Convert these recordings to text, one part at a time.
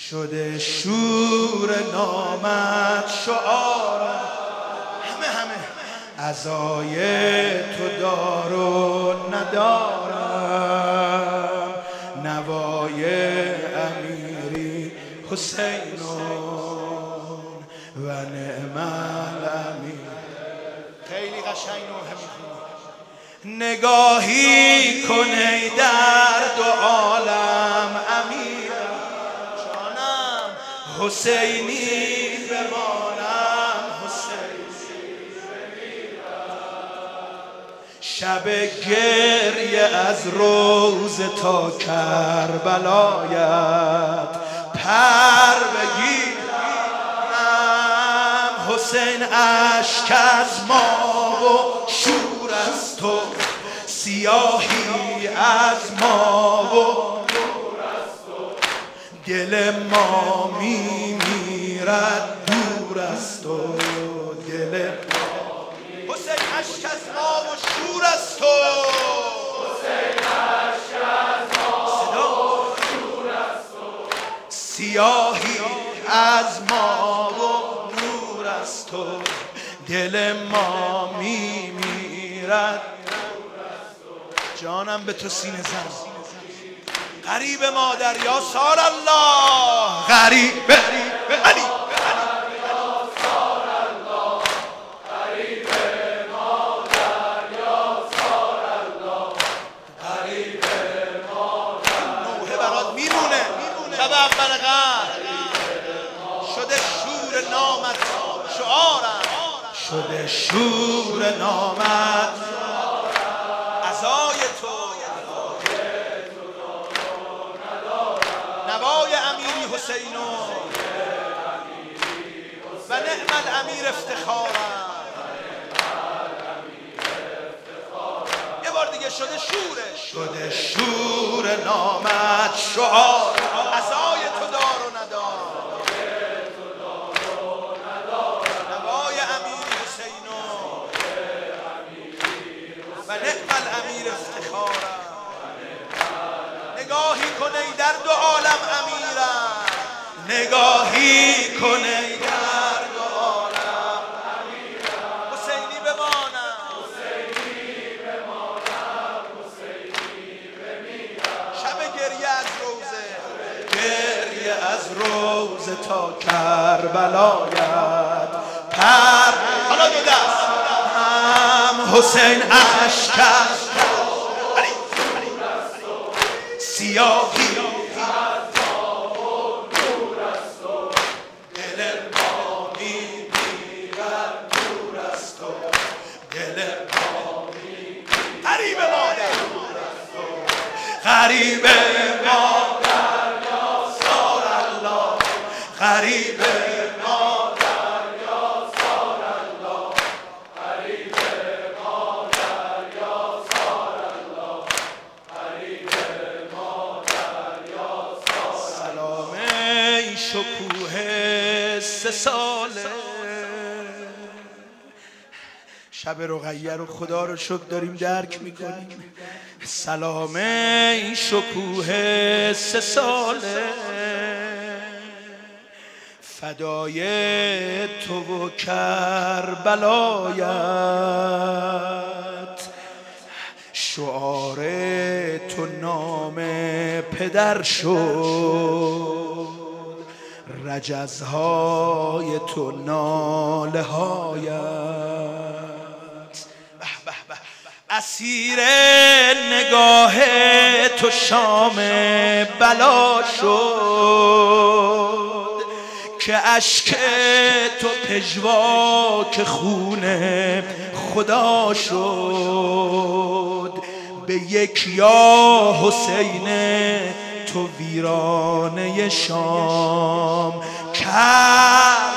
شده شور نامت شعارم، همه عزای تو دار و ندارم، نوای امیری حسینون و نعم الامیر. خیلی قشنگ نوحه میخونی. نگاهی کن ای در دو عالم امیرم، جانم حسینی بمانم، حسینی بمیرم. شب گریه از روز تا کربلایت پر بگیرم، حسین اشک از ما و شور از تو، سیاهی از ما و نور از تو، دل ما میمیرد دور از تو، دل ما حسین اشک از ما و شور از تو، حسین اشک از ما و شور از تو، سیاهی از ما و نور از تو، دل ما میمیرد. جانم به تو سینه زن، غریب مادر یا سار الله، غریب علی نوحه برات میمونه. شب اول قدر شده شور نامت شعارم، شده شور نامت عزای تو، نوای امیری حسینون و نعم الامیر افتخارم. یه بار دیگه شده شورش، شده شور نامت شعار، عزای تو دار و ندار، نوای امیری حسینون و نعم الامیر افتخارم. نگاهی کن ای در دو عالم امیرم، نگاهی کن ای در دو عالم امیرم، حسینی بمانم، حسینی بمانم، حسینی بمیرم. شب گریه از روزه، گریه از روزه تا کربلایت پر، حالا دو دست هم حسین اشک از سیاهی از ما و نور از تو، دل ما میمیرد دور از تو، دل ما میمیرد. غریب مادر، غریب مادر یا سار الله، غریب مادر یا سار الله، غریب مادر یا سار الله، غریب شکوه 3 ساله. شب رقیه رو خدا رو شکر داریم درک میکنیم. سلام این شکوه 3 ساله، فدای تو و کربلایت، شعار تو نام پدر شد، رجزهای تو ناله هایت، اسیر نگاه تو شام بلا شد، که اشک تو پژواک خون خدا شد. به یک یا حسین تو ویرانه شام کرد،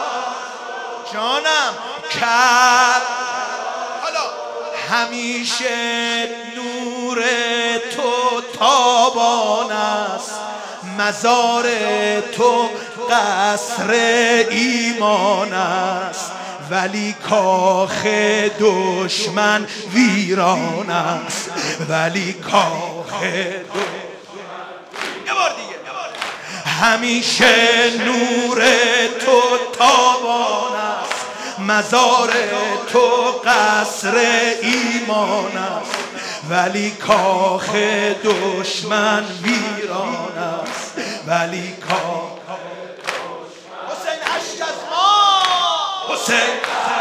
جانم کرد. حالا همیشه نور تو تابان است، مزار تو قصر ایمان است، ولی کاخ دشمن ویران است، ولی کاخ دشمن. یه بار دیگه همیشه نور تو تابان است، مزار تو قصر ایمان است، ولی کاخ دشمن ویران است، ولی کاخ دشمن. حسین اشک از ما، حسین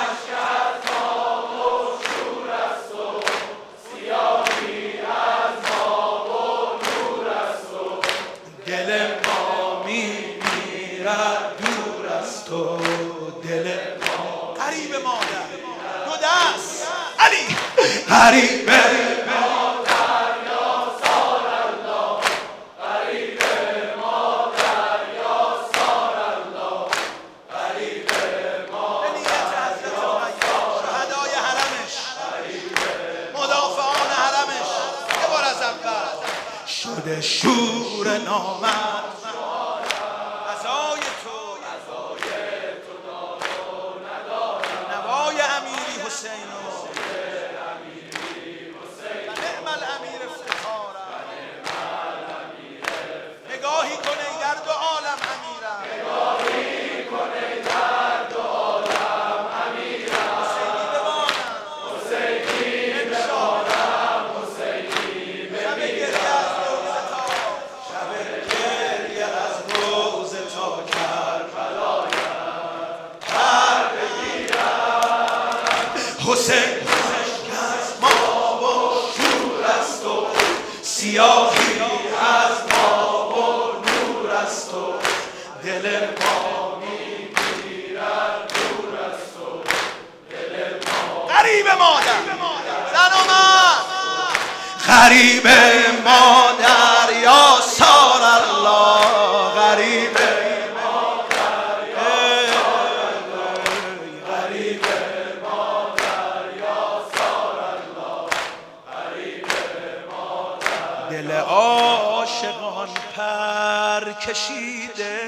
غریب مادر یا سار الله، غریب مادر یا سار الله، غریب مادر یا شهدای حرمش، مدافعان حرمش. یه بار از اول شده شور نامرد، غذای تو داد و نداد، نوای امیری حسین نگاهی کنه در دو عالم امیرم، نگاهی کنه در دو عالم امیرم. حسینی بمانم، حسینی بمانم، حسینی بمیرم. شب گریه از روز تا کربلایم پر بگیرم. حسین از ما و شور است و سیاهی از دل ما میگیرد دور از تو، دل ما غریب مادر زن و مرد، غریب مادر یا سار الله، غریب مادر یا سار الله، غریب مادر یا سار الله، غریب مادر. دل عاشقان پر کشیده،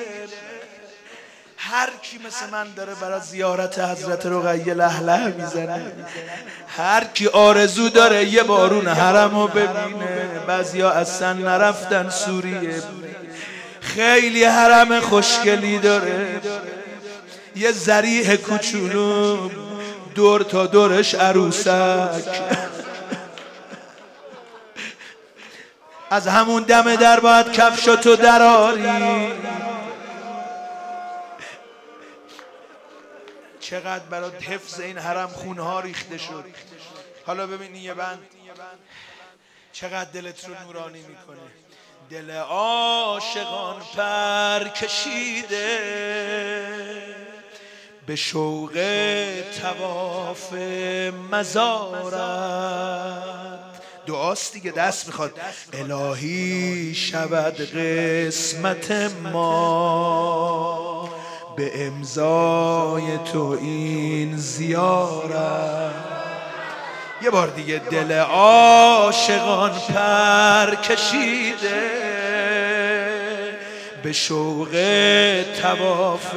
هر کی مثل من داره برای زیارت حضرت رقیه لهله میزنه، هر کی آرزو داره یه بارون حرمو ببینه. بعضیا اصلا نرفتن سوریه، خیلی حرم خوشگلی داره، یه ذریح کوچولو دور تا دورش عروسک. از همون دم در باید کفشاتو دراری. چقدر برای حفظ این حرم خونها ریخته شد. حالا ببینی یه بند چقدر دلت رو نورانی میکنه. دل عاشقان پر کشیده به شوق طواف مزارت. دعاست دیگه، دست میخواد الهی شود قسمت ما به امضای تو این زیارت. یه بار دیگه دل عاشقان پر کشیده به شوق طواف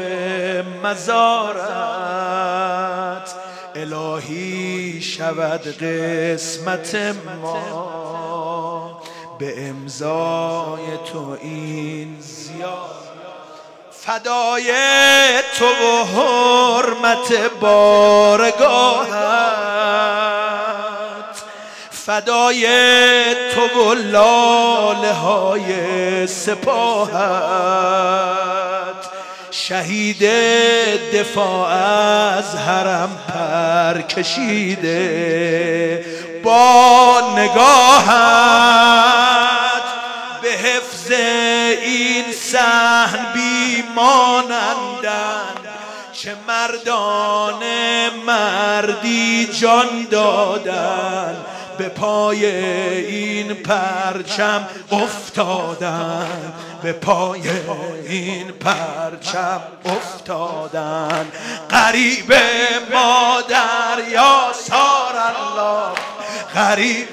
مزارت، الهی شود قسمت ما به امضای تو این زیارت. فدای تو و حرمت بارگاهت، فدای تو و لاله های سپاهت، شهید دفاع از حرم پر کشیده با نگاهت به حفظ این صحن بیمانندن. چه مردان مردی جان دادن، به پای این پرچم افتادن، به پای این پرچم افتادن. غریب مادر یا سار الله، غریب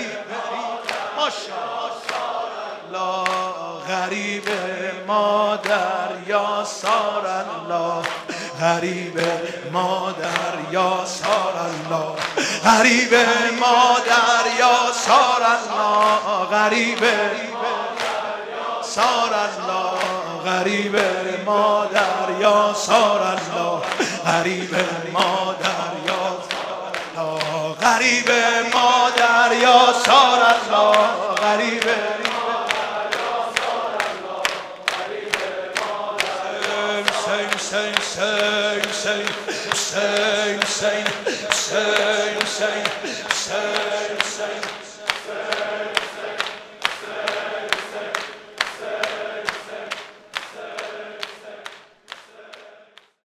ماشاءالله، غریب مادر یا سار الله، غریب مادر یا سار الله، غریب مادر یا سار الله، غریب سار الله، غریب مادر یا سار الله غریب مادر یا غریب مادر یا سار الله غریب Hüseyin Hüseyin Hüseyin Hüseyin Hüseyin Hüseyin Hüseyin